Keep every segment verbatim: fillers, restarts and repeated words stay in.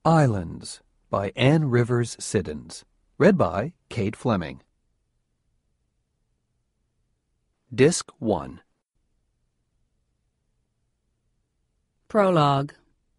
Islands by Anne Rivers Siddons. Read by Kate Fleming. Disc one. Prologue.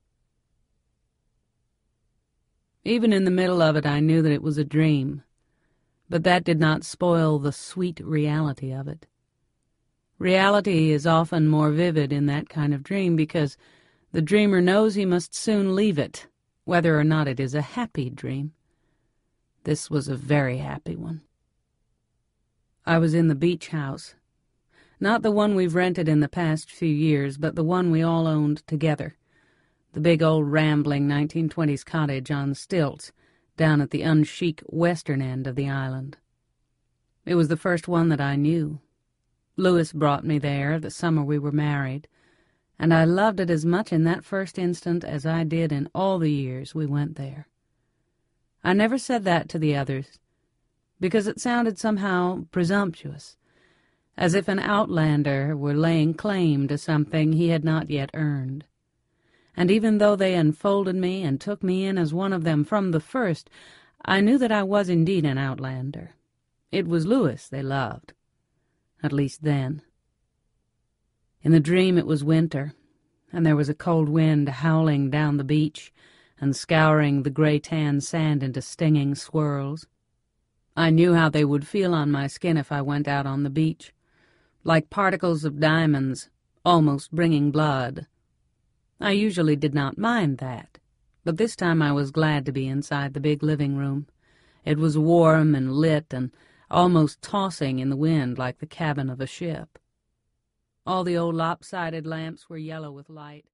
Even in the middle of it I knew that it was a dream, but that did not spoil the sweet reality of it. Reality is often more vivid in that kind of dream because the dreamer knows he must soon leave it, whether or not it is a happy dream. This was a very happy one. I was in the beach house. Not the one we've rented in the past few years, but the one we all owned together. The big old rambling nineteen twenties cottage on stilts down at the unchic western end of the island. It was the first one that I knew. Louis brought me there the summer we were married, and I loved it as much in that first instant as I did in all the years we went there. I never said that to the others, because it sounded somehow presumptuous, as if an outlander were laying claim to something he had not yet earned. And even though they enfolded me and took me in as one of them from the first, I knew that I was indeed an outlander. It was Louis they loved, at least then. In the dream it was winter, and there was a cold wind howling down the beach and scouring the gray-tan sand into stinging swirls. I knew how they would feel on my skin if I went out on the beach, like particles of diamonds, almost bringing blood. I usually did not mind that, but this time I was glad to be inside the big living room. It was warm and lit and almost tossing in the wind like the cabin of a ship. All the old lopsided lamps were yellow with light.